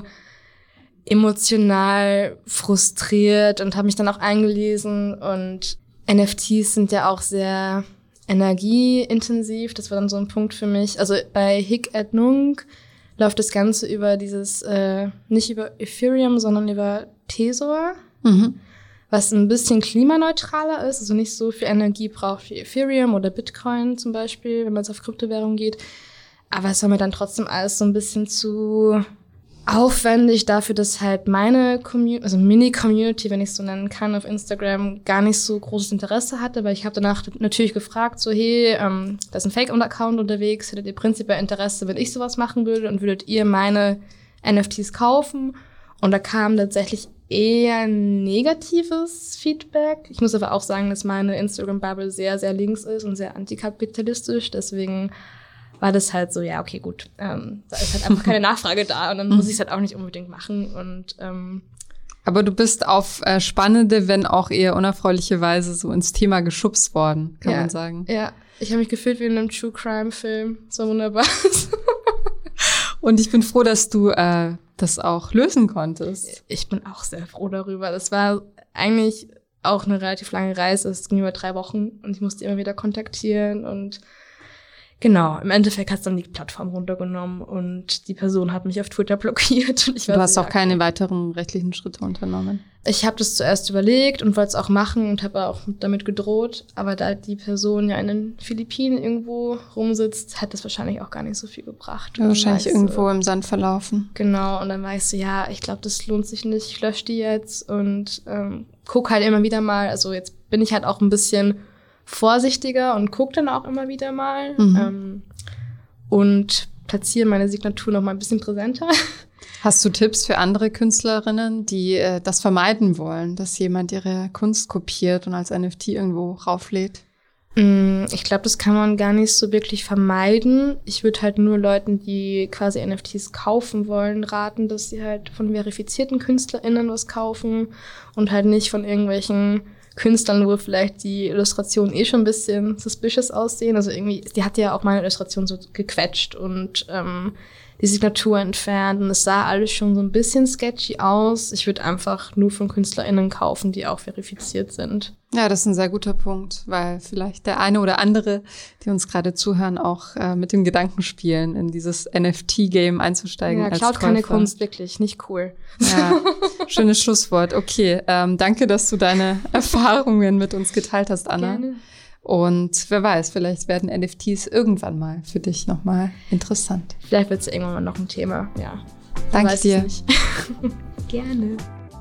emotional frustriert und habe mich dann auch eingelesen. Und NFTs sind ja auch sehr energieintensiv. Das war dann so ein Punkt für mich. Also bei Hic et Nunc läuft das Ganze über nicht über Ethereum, sondern über Tezor. Was ein bisschen klimaneutraler ist, also nicht so viel Energie braucht wie Ethereum oder Bitcoin zum Beispiel, wenn man jetzt auf Kryptowährung geht. Aber es war mir dann trotzdem alles so ein bisschen zu aufwendig dafür, dass halt meine Community, also Mini-Community, wenn ich es so nennen kann, auf Instagram gar nicht so großes Interesse hatte, weil ich habe danach natürlich gefragt, so hey, da ist ein Fake-Account unterwegs, hättet ihr prinzipiell Interesse, wenn ich sowas machen würde und würdet ihr meine NFTs kaufen? Und da kam tatsächlich eher negatives Feedback. Ich muss aber auch sagen, dass meine Instagram-Bubble sehr, sehr links ist und sehr antikapitalistisch. Deswegen war das halt so, ja, okay, gut. Da ist halt einfach keine Nachfrage da und dann muss ich es halt auch nicht unbedingt machen. Und aber du bist auf spannende, wenn auch eher unerfreuliche Weise so ins Thema geschubst worden, kann man sagen. Ja, ich habe mich gefühlt wie in einem True-Crime-Film. So wunderbar. Und ich bin froh, dass du das auch lösen konntest. Ich bin auch sehr froh darüber. Das war eigentlich auch eine relativ lange Reise. Es ging über 3 Wochen und ich musste immer wieder kontaktieren. Und genau, im Endeffekt hat es dann die Plattform runtergenommen und die Person hat mich auf Twitter blockiert. Und du hast auch keine weiteren rechtlichen Schritte unternommen? Ich habe das zuerst überlegt und wollte es auch machen und habe auch damit gedroht. Aber da die Person ja in den Philippinen irgendwo rumsitzt, hat das wahrscheinlich auch gar nicht so viel gebracht. Ja, wahrscheinlich irgendwo im Sand verlaufen. Genau, und dann war ich so, ja, ich glaube, das lohnt sich nicht. Ich lösche die jetzt und guck halt immer wieder mal. Also jetzt bin ich halt auch ein bisschen vorsichtiger und gucke dann auch immer wieder mal und platziere meine Signatur noch mal ein bisschen präsenter. Hast du Tipps für andere Künstlerinnen, die das vermeiden wollen, dass jemand ihre Kunst kopiert und als NFT irgendwo rauflädt? Ich glaube, das kann man gar nicht so wirklich vermeiden. Ich würde halt nur Leuten, die quasi NFTs kaufen wollen, raten, dass sie halt von verifizierten KünstlerInnen was kaufen und halt nicht von irgendwelchen Künstlern, wo vielleicht die Illustrationen schon ein bisschen suspicious aussehen. Also irgendwie, die hat ja auch meine Illustration so gequetscht und die Signatur entfernt und es sah alles schon so ein bisschen sketchy aus. Ich würde einfach nur von KünstlerInnen kaufen, die auch verifiziert sind. Ja, das ist ein sehr guter Punkt, weil vielleicht der eine oder andere, die uns gerade zuhören, auch mit dem Gedanken spielen, in dieses NFT-Game einzusteigen. Ja, klaut keine Kunst, wirklich, nicht cool. Ja, schönes Schlusswort. Okay, danke, dass du deine Erfahrungen mit uns geteilt hast, Anna. Gerne. Und wer weiß, vielleicht werden NFTs irgendwann mal für dich nochmal interessant. Vielleicht wird es irgendwann mal noch ein Thema, ja. Danke dir. Gerne.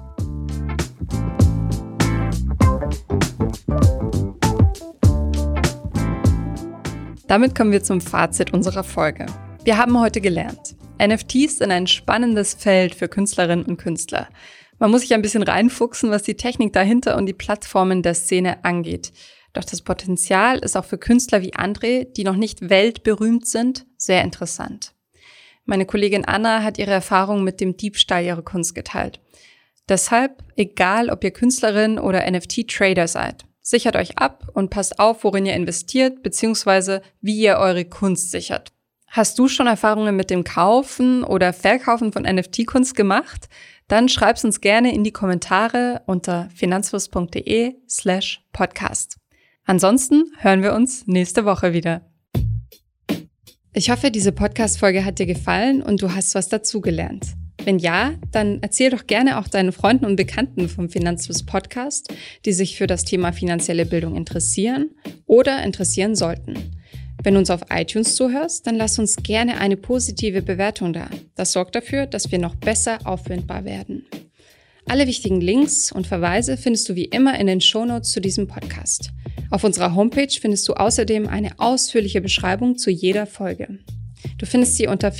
Damit kommen wir zum Fazit unserer Folge. Wir haben heute gelernt, NFTs sind ein spannendes Feld für Künstlerinnen und Künstler. Man muss sich ein bisschen reinfuchsen, was die Technik dahinter und die Plattformen der Szene angeht. Doch das Potenzial ist auch für Künstler wie André, die noch nicht weltberühmt sind, sehr interessant. Meine Kollegin Anna hat ihre Erfahrungen mit dem Diebstahl ihrer Kunst geteilt. Deshalb, egal ob ihr Künstlerin oder NFT-Trader seid, sichert euch ab und passt auf, worin ihr investiert bzw. wie ihr eure Kunst sichert. Hast du schon Erfahrungen mit dem Kaufen oder Verkaufen von NFT-Kunst gemacht? Dann schreib's uns gerne in die Kommentare unter finanzfluss.de/podcast. Ansonsten hören wir uns nächste Woche wieder. Ich hoffe, diese Podcast-Folge hat dir gefallen und du hast was dazugelernt. Wenn ja, dann erzähl doch gerne auch deinen Freunden und Bekannten vom Finanzfluss Podcast, die sich für das Thema finanzielle Bildung interessieren oder interessieren sollten. Wenn du uns auf iTunes zuhörst, dann lass uns gerne eine positive Bewertung da. Das sorgt dafür, dass wir noch besser auffindbar werden. Alle wichtigen Links und Verweise findest du wie immer in den Shownotes zu diesem Podcast. Auf unserer Homepage findest du außerdem eine ausführliche Beschreibung zu jeder Folge. Du findest sie unter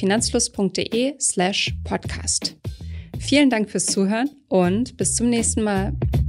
finanzfluss.de/podcast. Vielen Dank fürs Zuhören und bis zum nächsten Mal.